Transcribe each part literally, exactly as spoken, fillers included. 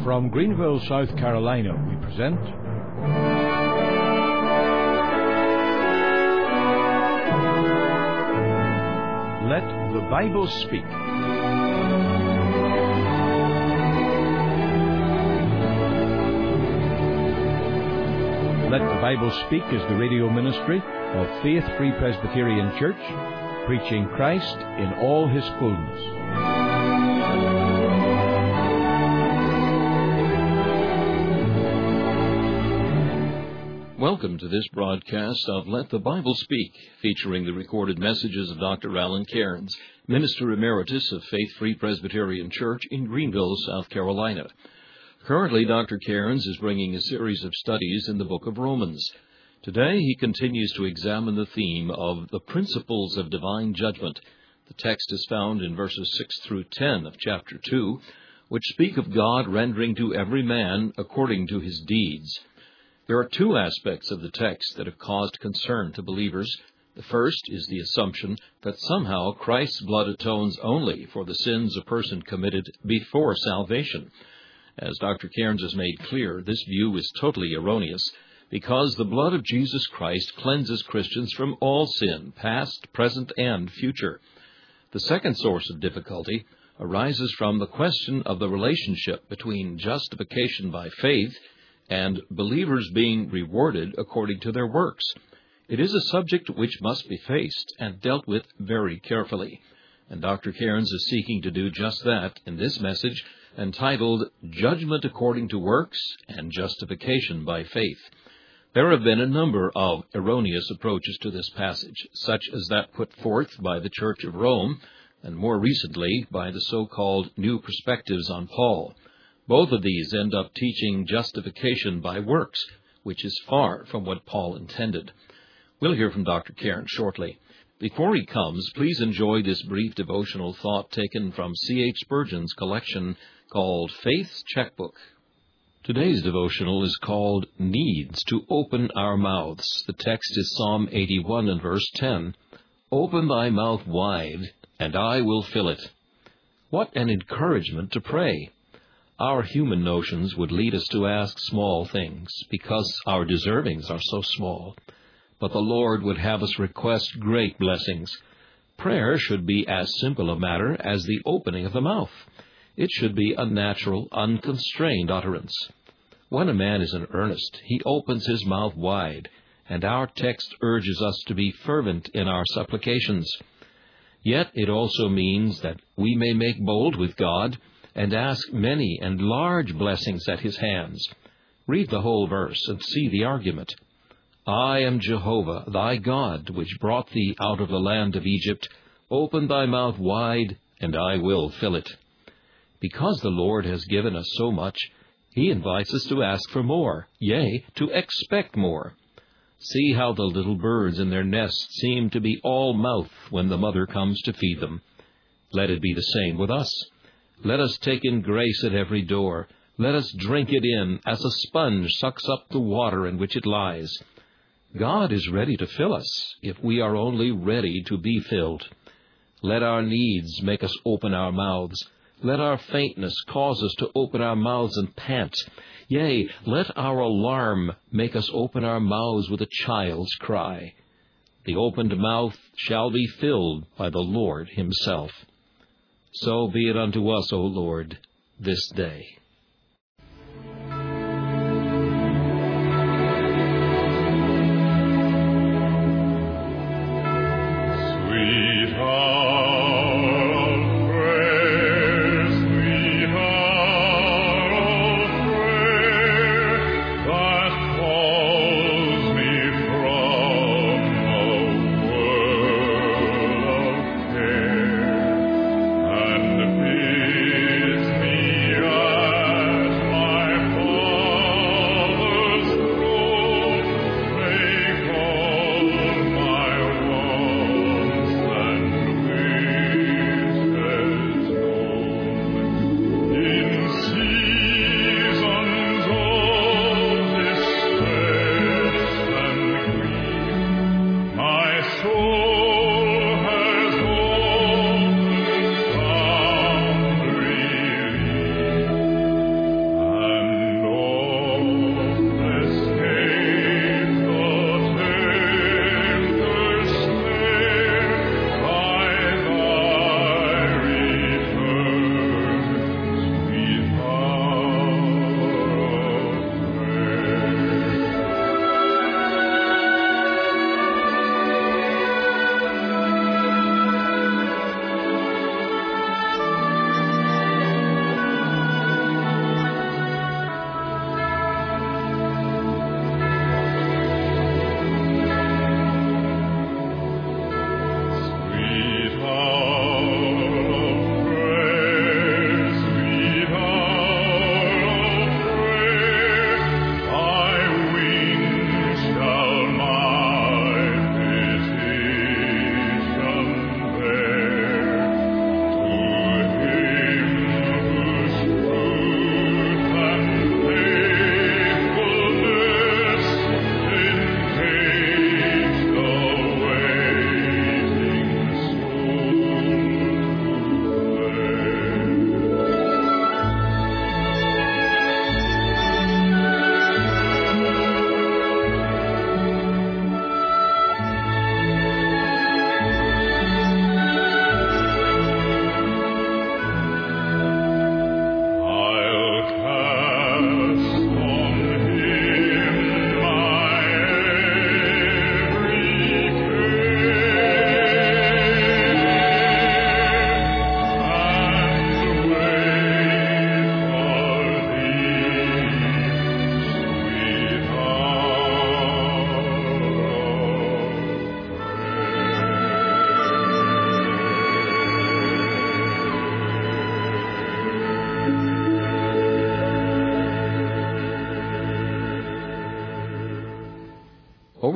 From Greenville, South Carolina, we present Let the Bible Speak. Let the Bible Speak is the radio ministry of Faith Free Presbyterian Church, preaching Christ in all His fullness. Welcome to this broadcast of Let the Bible Speak, featuring the recorded messages of Doctor Alan Cairns, Minister Emeritus of Faith Free Presbyterian Church in Greenville, South Carolina. Currently, Doctor Cairns is bringing a series of studies in the book of Romans. Today, he continues to examine the theme of the principles of divine judgment. The text is found in verses six through ten of chapter two, which speak of God rendering to every man according to his deeds. There are two aspects of the text that have caused concern to believers. The first is the assumption that somehow Christ's blood atones only for the sins a person committed before salvation. As Doctor Cairns has made clear, this view is totally erroneous because the blood of Jesus Christ cleanses Christians from all sin, past, present, and future. The second source of difficulty arises from the question of the relationship between justification by faith and believers being rewarded according to their works. It is a subject which must be faced and dealt with very carefully, and Doctor Cairns is seeking to do just that in this message entitled Judgment According to Works and Justification by Faith. There have been a number of erroneous approaches to this passage, such as that put forth by the Church of Rome, and more recently by the so-called New Perspectives on Paul. Both of these end up teaching justification by works, which is far from what Paul intended. We'll hear from Doctor Cairns shortly. Before he comes, please enjoy this brief devotional thought taken from C H Spurgeon's collection called Faith's Checkbook. Today's devotional is called Needs to Open Our Mouths. The text is Psalm eighty-one and verse ten. Open thy mouth wide, and I will fill it. What an encouragement to pray! Our human notions would lead us to ask small things because our deservings are so small. But the Lord would have us request great blessings. Prayer should be as simple a matter as the opening of the mouth. It should be a natural, unconstrained utterance. When a man is in earnest, he opens his mouth wide, and our text urges us to be fervent in our supplications. Yet it also means that we may make bold with God and ask many and large blessings at His hands. Read the whole verse and see the argument. I am Jehovah, thy God, which brought thee out of the land of Egypt. Open thy mouth wide, and I will fill it. Because the Lord has given us so much, He invites us to ask for more, yea, to expect more. See how the little birds in their nests seem to be all mouth when the mother comes to feed them. Let it be the same with us. Let us take in grace at every door. Let us drink it in as a sponge sucks up the water in which it lies. God is ready to fill us if we are only ready to be filled. Let our needs make us open our mouths. Let our faintness cause us to open our mouths and pant. Yea, let our alarm make us open our mouths with a child's cry. The opened mouth shall be filled by the Lord Himself. So be it unto us, O Lord, this day. And bids me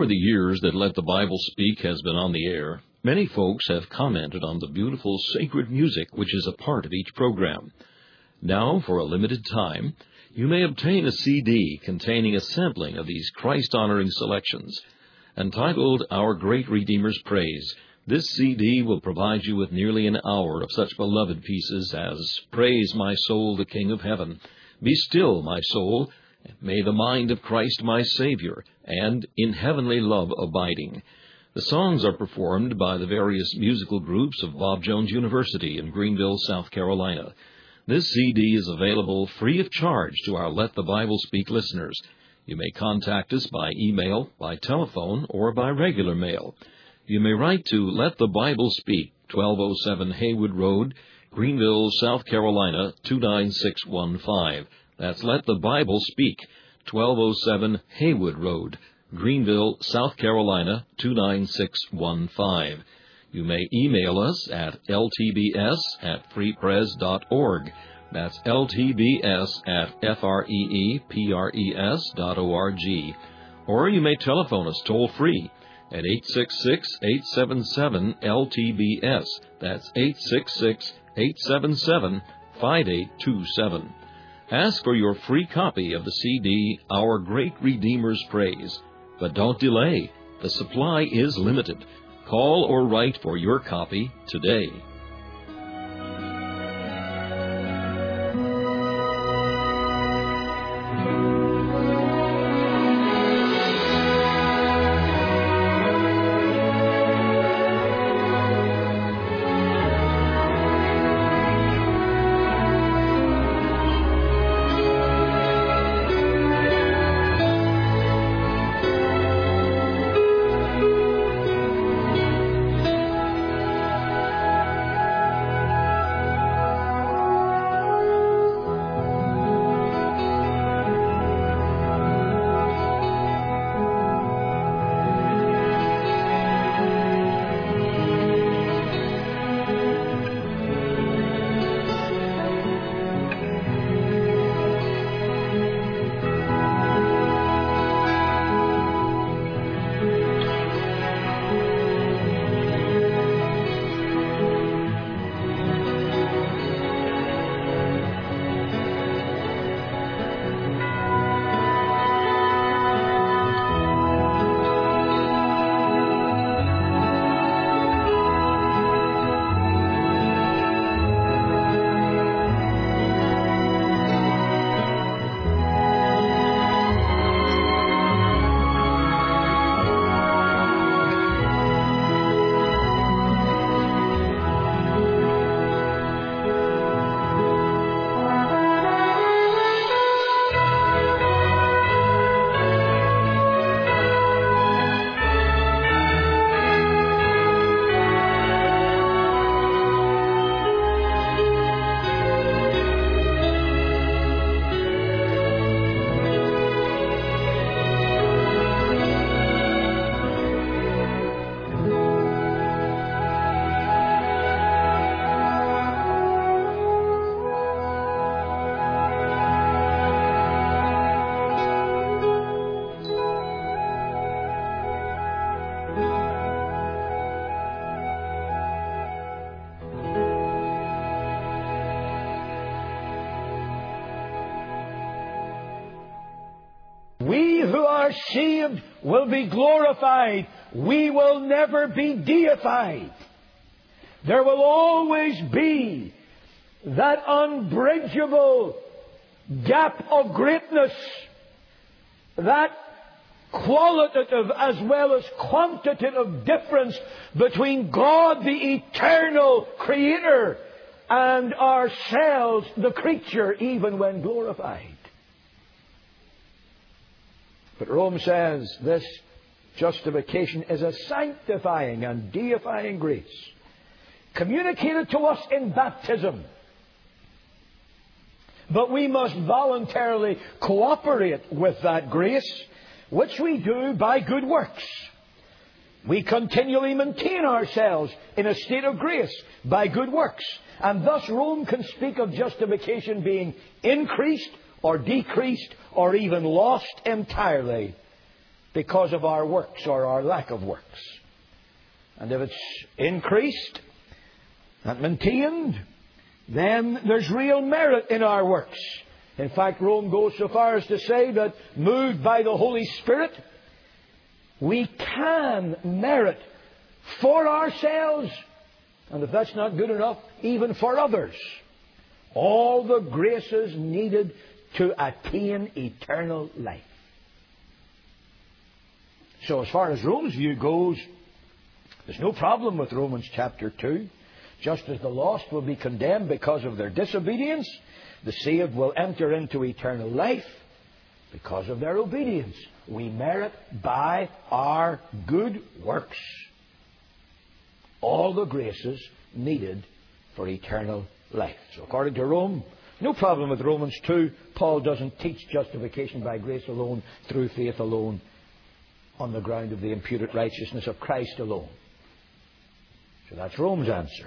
Over the years that Let the Bible Speak has been on the air, many folks have commented on the beautiful sacred music which is a part of each program. Now, for a limited time, you may obtain a C D containing a sampling of these Christ-honoring selections. Entitled Our Great Redeemer's Praise, this C D will provide you with nearly an hour of such beloved pieces as Praise My Soul, the King of Heaven, Be Still, My Soul, May the Mind of Christ my Savior, and In Heavenly Love Abiding. The songs are performed by the various musical groups of Bob Jones University in Greenville, South Carolina. This C D is available free of charge to our Let the Bible Speak listeners. You may contact us by email, by telephone, or by regular mail. You may write to Let the Bible Speak, twelve oh seven Haywood Road, Greenville, South Carolina, two nine six one five. That's Let the Bible Speak, twelve oh seven Haywood Road, Greenville, South Carolina, two nine six one five. You may email us at l t b s at free pres dot org. That's l t b s at f r e e p r e s dot org. Or you may telephone us toll-free at eight six six, eight seven seven, L T B S. That's eight six six, eight seven seven, five eight two seven. Ask for your free copy of the C D, Our Great Redeemer's Praise. But don't delay. The supply is limited. Call or write for your copy today. We who are saved will be glorified. We will never be deified. There will always be that unbridgeable gap of greatness, that qualitative as well as quantitative difference between God, the eternal Creator, and ourselves, the creature, even when glorified. But Rome says this justification is a sanctifying and deifying grace, communicated to us in baptism. But we must voluntarily cooperate with that grace, which we do by good works. We continually maintain ourselves in a state of grace by good works. And thus Rome can speak of justification being increased or decreased or even lost entirely because of our works or our lack of works. And if it's increased and maintained, then there's real merit in our works. In fact, Rome goes so far as to say that, moved by the Holy Spirit, we can merit for ourselves, and if that's not good enough, even for others, all the graces needed to attain eternal life. So as far as Rome's view goes, there's no problem with Romans chapter two. Just as the lost will be condemned because of their disobedience, the saved will enter into eternal life because of their obedience. We merit by our good works all the graces needed for eternal life. So according to Rome, no problem with Romans two. Paul doesn't teach justification by grace alone, through faith alone, on the ground of the imputed righteousness of Christ alone. So that's Rome's answer.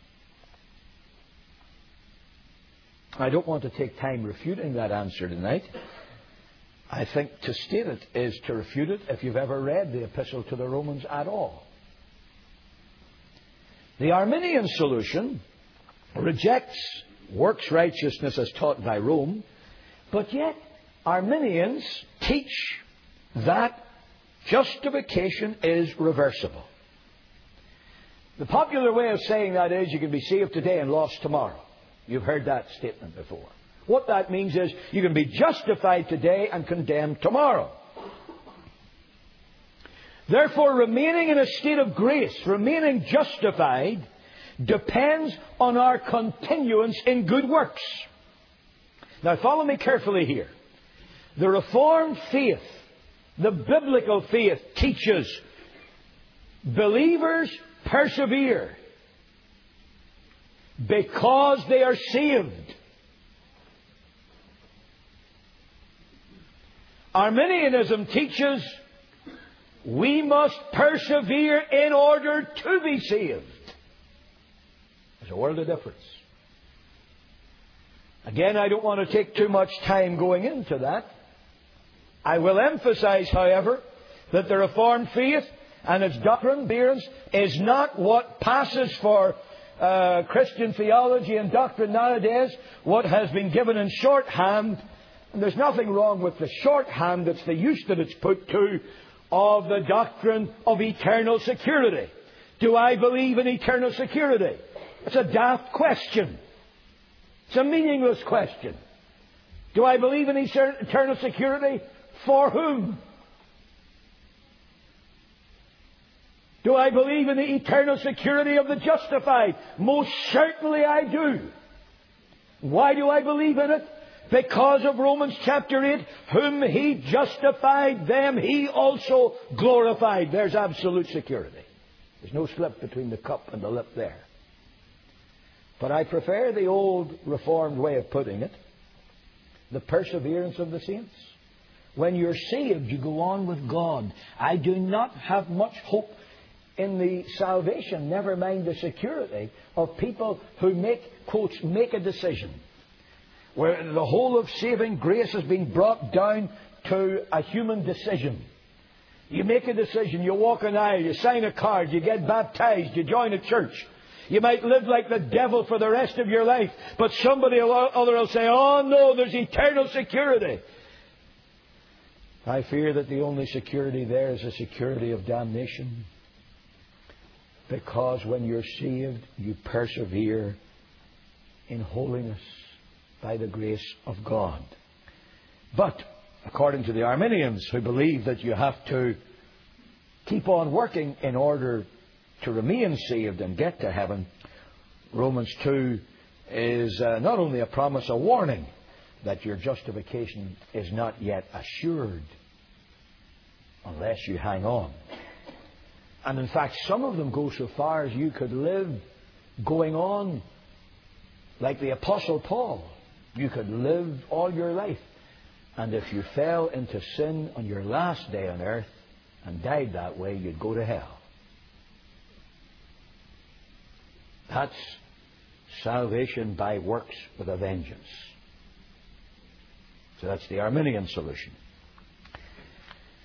I don't want to take time refuting that answer tonight. I think to state it is to refute it if you've ever read the Epistle to the Romans at all. The Arminian solution rejects works righteousness as taught by Rome, but yet Arminians teach that justification is reversible. The popular way of saying that is you can be saved today and lost tomorrow. You've heard that statement before. What that means is you can be justified today and condemned tomorrow. Therefore, remaining in a state of grace, remaining justified, depends on our continuance in good works. Now, follow me carefully here. The Reformed faith, the biblical faith, teaches believers persevere because they are saved. Arminianism teaches we must persevere in order to be saved. There's a world of difference. Again, I don't want to take too much time going into that. I will emphasize, however, that the Reformed faith and its doctrine, Behrens, is not what passes for uh, Christian theology and doctrine nowadays, what has been given in shorthand. And there's nothing wrong with the shorthand. It's the use that it's put to of the doctrine of eternal security. Do I believe in eternal security? It's a daft question. It's a meaningless question. Do I believe in eternal security? For whom? Do I believe in the eternal security of the justified? Most certainly I do. Why do I believe in it? Because of Romans chapter eight, whom He justified, them He also glorified. There's absolute security. There's no slip between the cup and the lip there. But I prefer the old Reformed way of putting it, the perseverance of the saints. When you're saved, you go on with God. I do not have much hope in the salvation, never mind the security, of people who make, quotes, make a decision, where the whole of saving grace has been brought down to a human decision. You make a decision, you walk an aisle, you sign a card, you get baptized, you join a church. You might live like the devil for the rest of your life, but somebody or other will say, oh no, there's eternal security. I fear that the only security there is the security of damnation. Because when you're saved, you persevere in holiness by the grace of God. But, according to the Arminians, who believe that you have to keep on working in order to remain saved and get to heaven, Romans two is uh, not only a promise, a warning that your justification is not yet assured unless you hang on. And in fact, some of them go so far as you could live going on like the Apostle Paul. You could live all your life. And if you fell into sin on your last day on earth and died that way, you'd go to hell. That's salvation by works with a vengeance. So that's the Arminian solution.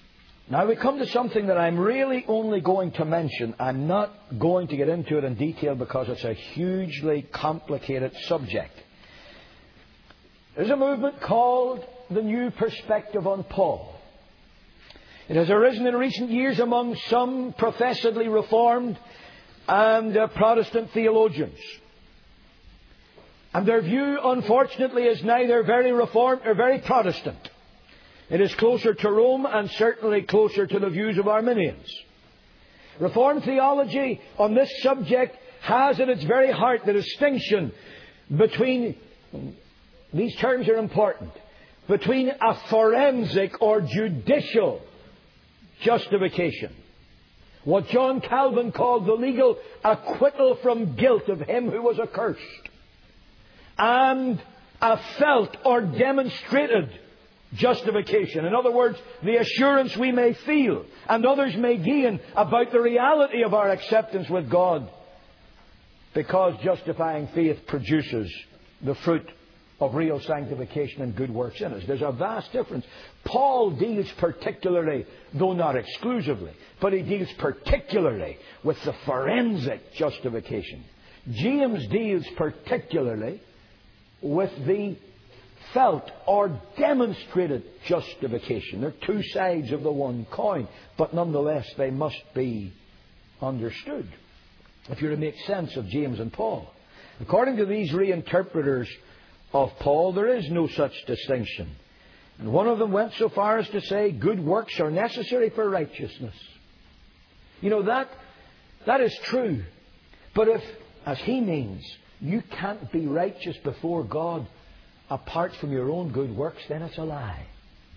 Now we come to something that I'm really only going to mention. I'm not going to get into it in detail because it's a hugely complicated subject. There's a movement called the New Perspective on Paul. It has arisen in recent years among some professedly Reformed and uh, Protestant theologians. And their view, unfortunately, is neither very Reformed nor very Protestant. It is closer to Rome and certainly closer to the views of Arminians. Reformed theology on this subject has at its very heart the distinction between, these terms are important, between a forensic or judicial justification, what John Calvin called the legal acquittal from guilt of him who was accursed, and a felt or demonstrated justification. In other words, the assurance we may feel and others may gain about the reality of our acceptance with God, because justifying faith produces the fruit of real sanctification and good works in us. There's a vast difference. Paul deals particularly, though not exclusively, but he deals particularly with the forensic justification. James deals particularly with the felt or demonstrated justification. They're two sides of the one coin, but nonetheless they must be understood if you're to make sense of James and Paul. According to these reinterpreters of Paul, there is no such distinction. And one of them went so far as to say good works are necessary for righteousness. You know, that that is true. But if, as he means, you can't be righteous before God apart from your own good works, then it's a lie.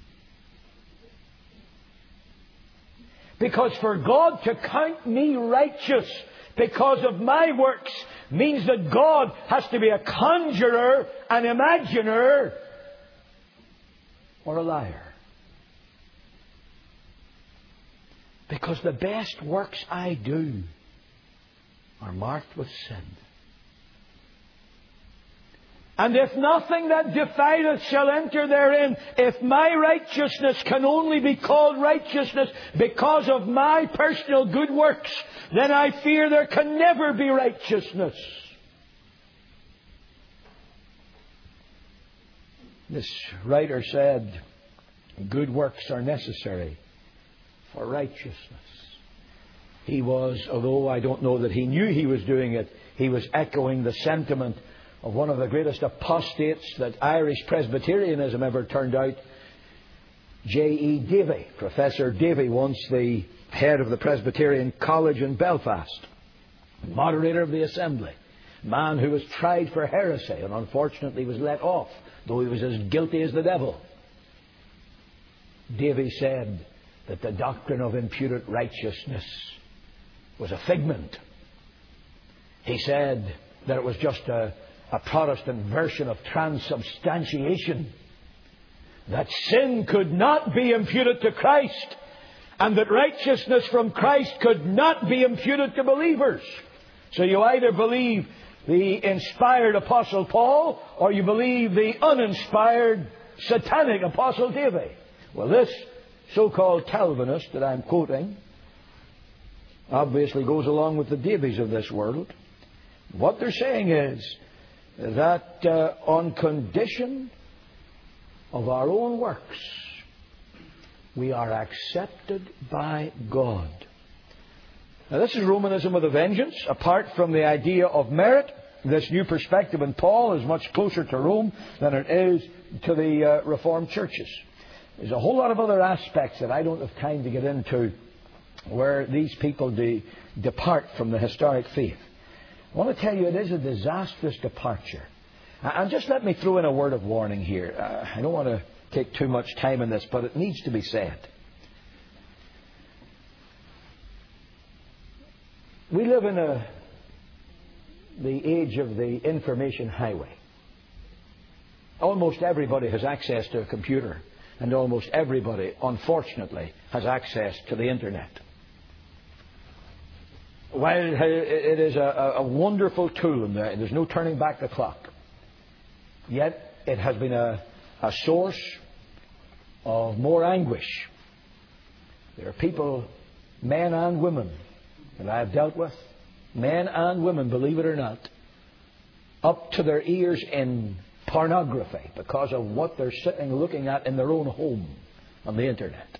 Because for God to count me righteous because of my works means that God has to be a conjurer, an imaginer, or a liar. Because the best works I do are marked with sin. And if nothing that defileth shall enter therein, if my righteousness can only be called righteousness because of my personal good works, then I fear there can never be righteousness. This writer said, good works are necessary for righteousness. He was, although I don't know that he knew he was doing it, he was echoing the sentiment of one of the greatest apostates that Irish Presbyterianism ever turned out, J E Davy. Professor Davy, once the head of the Presbyterian College in Belfast, moderator of the Assembly, man who was tried for heresy and unfortunately was let off, though he was as guilty as the devil. Davy said that the doctrine of imputed righteousness was a figment. He said that it was just a A Protestant version of transubstantiation. That sin could not be imputed to Christ, and that righteousness from Christ could not be imputed to believers. So you either believe the inspired Apostle Paul, or you believe the uninspired satanic Apostle Davy. Well, this so-called Calvinist that I'm quoting obviously goes along with the Davies of this world. What they're saying is that uh, on condition of our own works, we are accepted by God. Now, this is Romanism with a vengeance. Apart from the idea of merit, this new perspective in Paul is much closer to Rome than it is to the uh, Reformed churches. There's a whole lot of other aspects that I don't have time to get into where these people de- depart from the historic faith. I want to tell you, it is a disastrous departure. And just let me throw in a word of warning here. Uh, I don't want to take too much time in this, but it needs to be said. We live in a, the age of the information highway. Almost everybody has access to a computer, and almost everybody, unfortunately, has access to the Internet. While it is a, a wonderful tool and there's no turning back the clock, yet it has been a, a source of more anguish There are people, men and women, that I have dealt with, men and women, believe it or not, up to their ears in pornography because of what they're sitting looking at in their own home on the internet.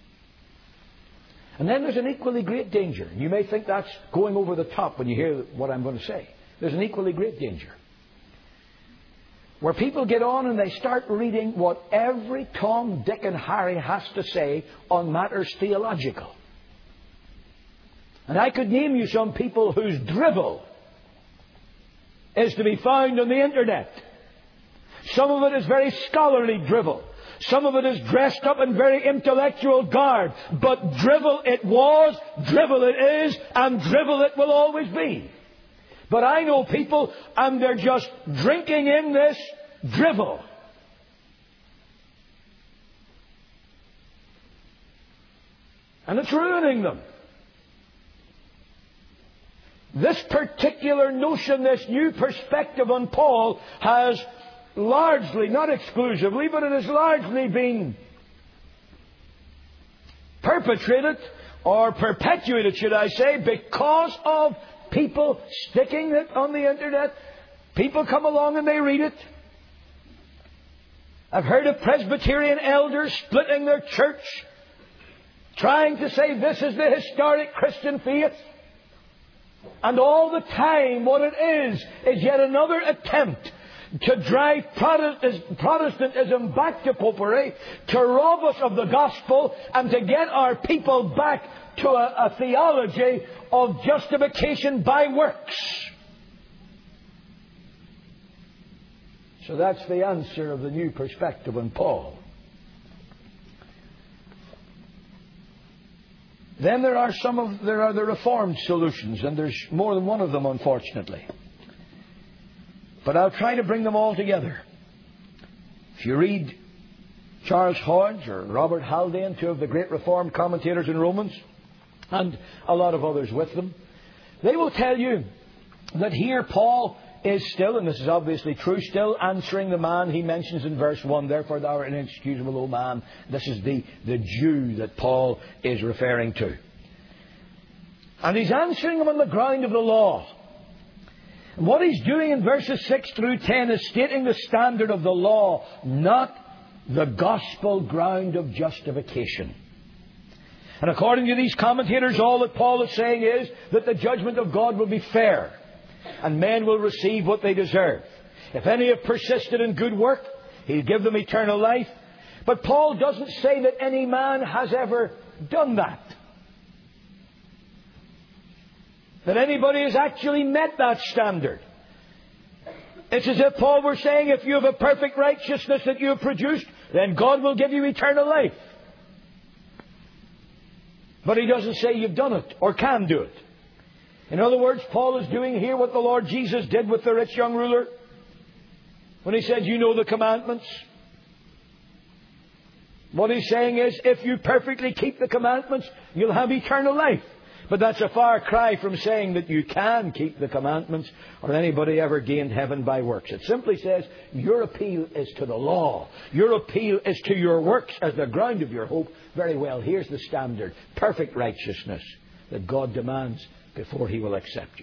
And then there's an equally great danger. You may think that's going over the top when you hear what I'm going to say. There's an equally great danger where people get on and they start reading what every Tom, Dick and Harry has to say on matters theological. And I could name you some people whose drivel is to be found on the internet. Some of it is very scholarly drivel. Some of it is dressed up in very intellectual garb. But drivel it was, drivel it is, and drivel it will always be. But I know people, and they're just drinking in this drivel. And it's ruining them. This particular notion, this new perspective on Paul has largely, not exclusively, but it has largely been perpetrated or perpetuated, should I say, because of people sticking it on the internet. People come along and they read it. I've heard of Presbyterian elders splitting their church, trying to say this is the historic Christian faith. And all the time what it is is yet another attempt to drive Protestantism back to popery, to rob us of the gospel, and to get our people back to a, a theology of justification by works. So that's the answer of the new perspective on Paul. Then there are some of there are the Reformed solutions, and there's more than one of them, unfortunately. But I'll try to bring them all together. If you read Charles Hodge or Robert Haldane, two of the great Reformed commentators in Romans, and a lot of others with them, they will tell you that here Paul is still, and this is obviously true, still answering the man he mentions in verse one, therefore thou art an inexcusable old man. This is the, the Jew that Paul is referring to. And he's answering him on the ground of the law. And what he's doing in verses six through ten is stating the standard of the law, not the gospel ground of justification. And according to these commentators, all that Paul is saying is that the judgment of God will be fair, and men will receive what they deserve. If any have persisted in good work, He'll give them eternal life. But Paul doesn't say that any man has ever done that. That anybody has actually met that standard. It's as if Paul were saying, if you have a perfect righteousness that you have produced, then God will give you eternal life. But he doesn't say you've done it or can do it. In other words, Paul is doing here what the Lord Jesus did with the rich young ruler when he said, you know the commandments. What he's saying is, if you perfectly keep the commandments, you'll have eternal life. But that's a far cry from saying that you can keep the commandments or anybody ever gained heaven by works. It simply says your appeal is to the law. Your appeal is to your works as the ground of your hope. Very well, here's the standard. Perfect righteousness that God demands before He will accept you.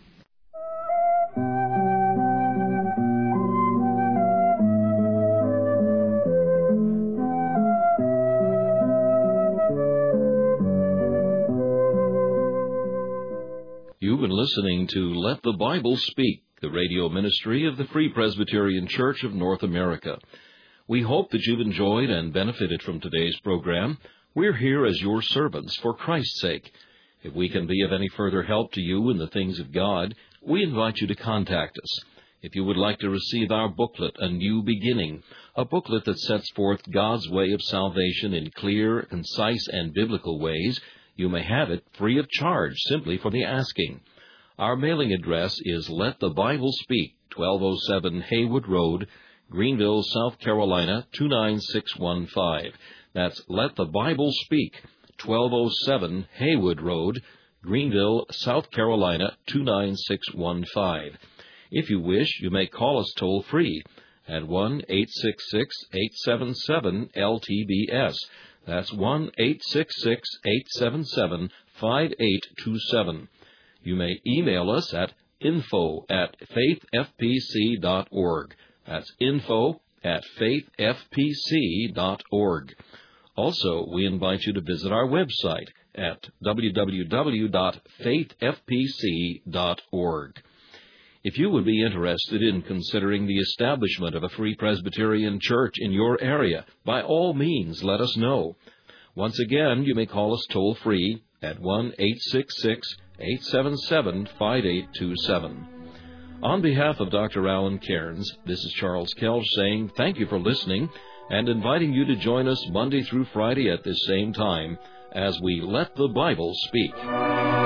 You've been listening to Let the Bible Speak, the radio ministry of the Free Presbyterian Church of North America. We hope that you've enjoyed and benefited from today's program. We're here as your servants for Christ's sake. If we can be of any further help to you in the things of God, we invite you to contact us. If you would like to receive our booklet, A New Beginning, a booklet that sets forth God's way of salvation in clear, concise, and biblical ways, you may have it free of charge simply for the asking. Our mailing address is Let the Bible Speak, twelve oh seven Haywood Road, Greenville, South Carolina, two nine six one five. That's Let the Bible Speak, twelve oh seven Haywood Road, Greenville, South Carolina, two nine six one five. If you wish, you may call us toll-free at one eight six six, eight seven seven, L T B S. That's one eight six six, eight seven seven, five eight two seven. You may email us at info at faith f p c dot org. That's info at faith f p c dot org. Also, we invite you to visit our website at w w w dot faith f p c dot org. If you would be interested in considering the establishment of a Free Presbyterian Church in your area, by all means, let us know. Once again, you may call us toll-free at one eight six six, eight seven seven, five eight two seven. On behalf of Doctor Alan Cairns, this is Charles Kelch saying thank you for listening and inviting you to join us Monday through Friday at this same time as we let the Bible speak.